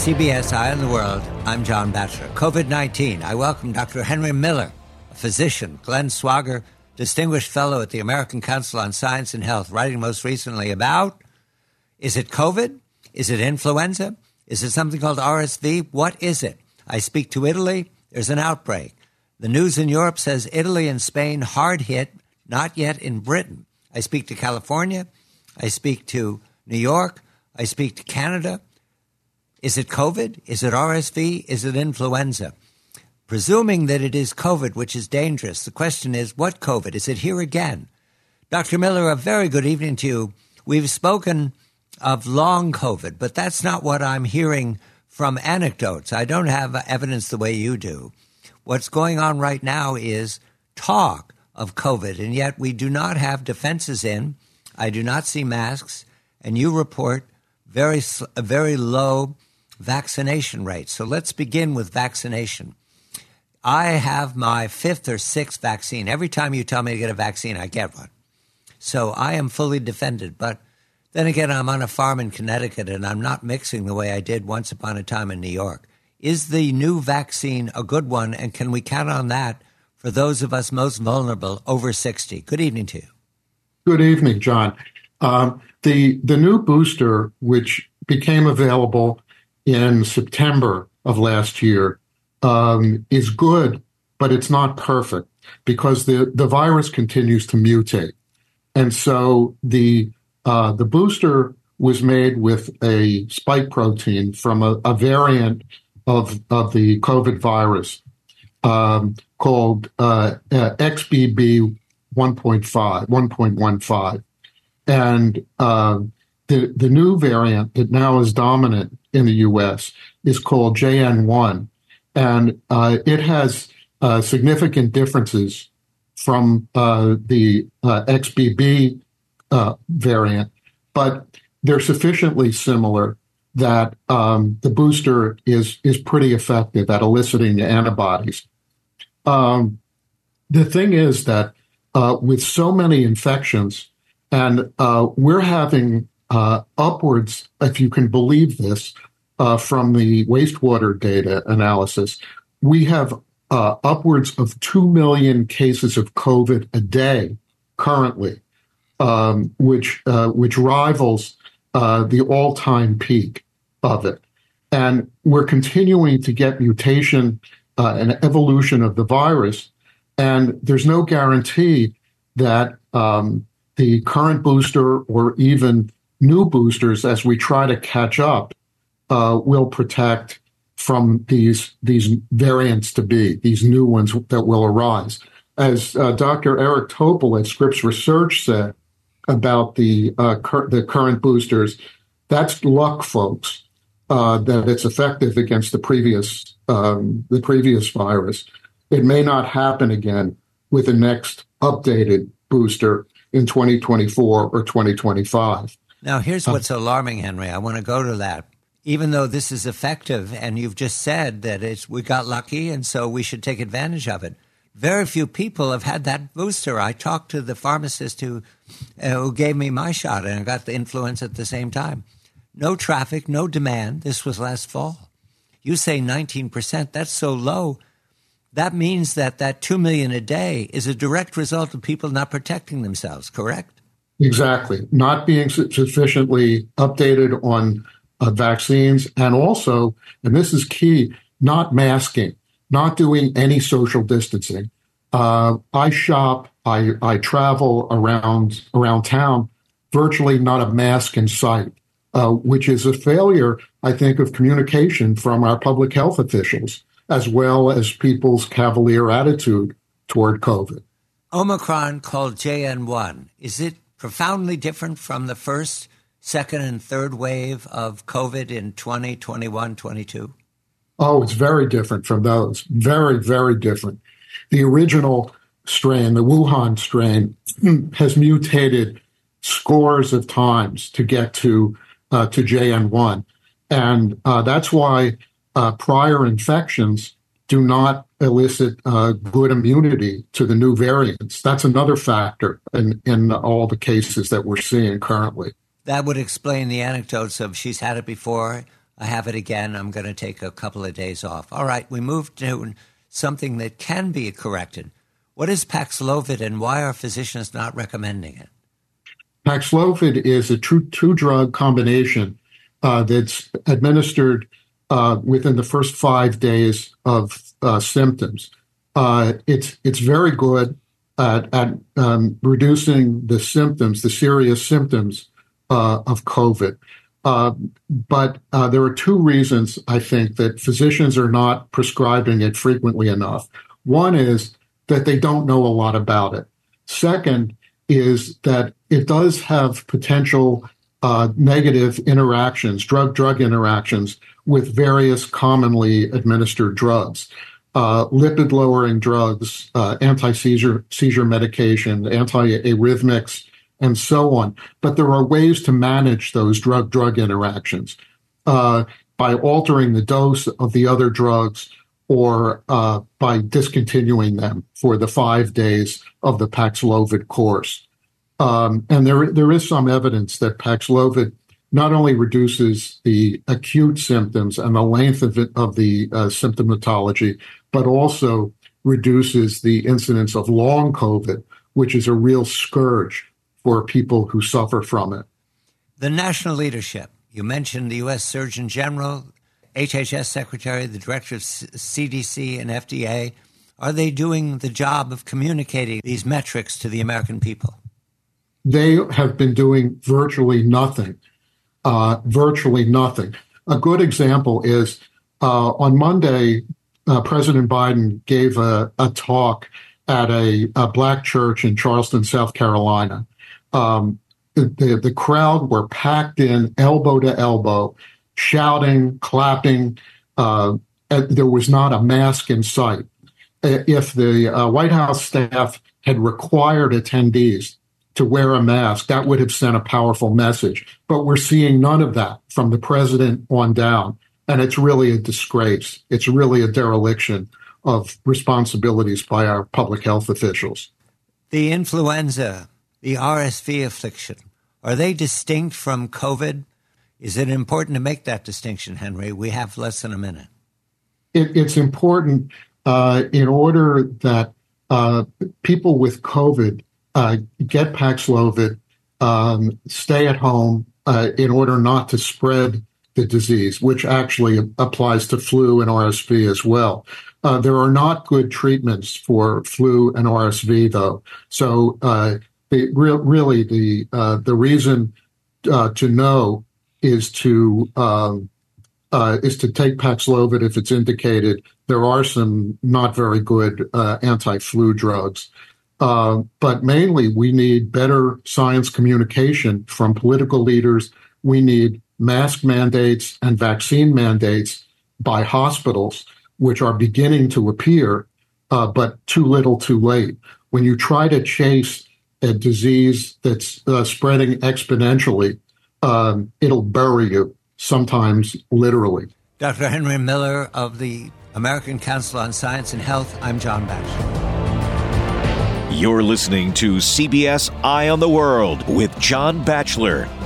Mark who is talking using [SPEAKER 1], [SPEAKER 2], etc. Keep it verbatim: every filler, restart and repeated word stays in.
[SPEAKER 1] C B S Eye on the World, I'm John Batchelor. COVID nineteen. I welcome Doctor Henry Miller, a physician, Glenn Swager, Distinguished Fellow at the American Council on Science and Health, writing most recently about, is it COVID? Is it influenza? Is it something called R S V? What is it? I speak to Italy. There's an outbreak. The news in Europe says Italy and Spain hard hit, not yet in Britain. I speak to California. I speak to New York. I speak to Canada. Is it COVID? Is it R S V? Is it influenza? Presuming that it is COVID, which is dangerous, the question is, what COVID? Is it here again? Doctor Miller, a very good evening to you. We've spoken of long COVID, but that's not what I'm hearing from anecdotes. I don't have evidence the way you do. What's going on right now is talk of COVID, and yet we do not have defenses in. I do not see masks, and you report very, very low vaccination rates. So let's begin with vaccination. I have my fifth or sixth vaccine. Every time you tell me to get a vaccine, I get one. So I am fully defended. But then again, I'm on a farm in Connecticut, and I'm not mixing the way I did once upon a time in New York. Is the new vaccine a good one, and can we count on that for those of us most vulnerable over sixty? Good evening to you.
[SPEAKER 2] Good evening, John. Um, the the new booster, which became available in September of last year, um, is good, but it's not perfect because the, the virus continues to mutate. And so the uh, the booster was made with a spike protein from a, a variant of, of the COVID virus um, called uh, uh, X B B one point five, one point one five. And uh, the, the new variant that now is dominant in the U S is called J N one. And uh, it has uh, significant differences from uh, the uh, X B B uh, variant, but they're sufficiently similar that um, the booster is is pretty effective at eliciting the antibodies. Um, the thing is that uh, with so many infections, and uh, we're having uh, upwards, if you can believe this, uh, from the wastewater data analysis, we have uh, upwards of two million cases of COVID a day currently, um, which uh, which rivals uh, the all-time peak of it. And we're continuing to get mutation uh, and evolution of the virus, and there's no guarantee that um, the current booster or even new boosters, as we try to catch up, uh, will protect from these these variants to be, these new ones that will arise. As uh, Doctor Eric Topol at Scripps Research said about the uh, cur- the current boosters, that's luck, folks, uh, that it's effective against the previous um, the previous virus. It may not happen again with the next updated booster in twenty twenty-four or twenty twenty-five.
[SPEAKER 1] Now, here's what's uh, alarming, Henry. I want to go to that. Even though this is effective, and you've just said that it's we got lucky, and so we should take advantage of it. Very few people have had that booster. I talked to the pharmacist who uh, who gave me my shot, and I got the influenza at the same time. No traffic, no demand. This was last fall. You say nineteen percent. That's so low. That means that that two million a day is a direct result of people not protecting themselves, correct?
[SPEAKER 2] Exactly. Not being sufficiently updated on uh, vaccines, and also, and this is key, not masking, not doing any social distancing. Uh, I shop, I, I travel around around town, virtually not a mask in sight, uh, which is a failure, I think, of communication from our public health officials, as well as people's cavalier attitude toward COVID.
[SPEAKER 1] Omicron, called J N one, is it profoundly different from the first, second, and third wave of COVID in twenty twenty-one, twenty-two?
[SPEAKER 2] Oh, it's very different from those. Very, very different. The original strain, the Wuhan strain, has mutated scores of times to get to uh, to J N one. And uh, that's why uh, prior infections do not elicit uh, good immunity to the new variants. That's another factor in, in all the cases that we're seeing currently.
[SPEAKER 1] That would explain the anecdotes of she's had it before. I have it again. I'm going to take a couple of days off. All right, we move to something that can be corrected. What is Paxlovid and why are physicians not recommending it?
[SPEAKER 2] Paxlovid is a true two-drug combination uh, that's administered uh, within the first five days of uh, symptoms. Uh, it's it's very good at, at um, reducing the symptoms, the serious symptoms uh, of COVID. Uh, but uh, there are two reasons, I think, that physicians are not prescribing it frequently enough. One is that they don't know a lot about it. Second is that it does have potential uh, negative interactions, drug-drug interactions with various commonly administered drugs, uh, lipid-lowering drugs, uh, anti-seizure seizure medication, anti-arrhythmics, and so on. But there are ways to manage those drug-drug interactions uh, by altering the dose of the other drugs or uh, by discontinuing them for the five days of the Paxlovid course. Um, and there, there is some evidence that Paxlovid not only reduces the acute symptoms and the length of, it, of the uh, symptomatology, but also reduces the incidence of long COVID, which is a real scourge for people who suffer from it.
[SPEAKER 1] The national leadership. You mentioned the U S Surgeon General, H H S Secretary, the Director of C D C and F D A. Are they doing the job of communicating these metrics to the American people?
[SPEAKER 2] They have been doing virtually nothing, uh, virtually nothing. A good example is uh, on Monday, uh, President Biden gave a, a talk at a, a black church in Charleston, South Carolina. Um, the, the crowd were packed in elbow to elbow, shouting, clapping. Uh, there was not a mask in sight. If the uh, White House staff had required attendees to wear a mask, that would have sent a powerful message. But we're seeing none of that from the president on down. And it's really a disgrace. It's really a dereliction of responsibilities by our public health officials.
[SPEAKER 1] The influenza, the R S V affliction, are they distinct from COVID? Is it important to make that distinction, Henry? We have less than a minute.
[SPEAKER 2] It, it's important uh, in order that uh, people with COVID uh, get Paxlovid, um, stay at home uh, in order not to spread the disease, which actually applies to flu and R S V as well. Uh, there are not good treatments for flu and R S V, though. So uh, the, re- really the uh, the reason uh, to know is to um, uh, is to take Paxlovid if it's indicated. There are some not very good uh, anti-flu drugs. Uh, but mainly, we need better science communication from political leaders. We need mask mandates and vaccine mandates by hospitals, which are beginning to appear, uh, but too little too late. When you try to chase a disease that's uh, spreading exponentially, um, it'll bury you, sometimes literally.
[SPEAKER 1] Doctor Henry Miller of the American Council on Science and Health, I'm John Batchelor.
[SPEAKER 3] You're listening to C B S Eye on the World with John Batchelor.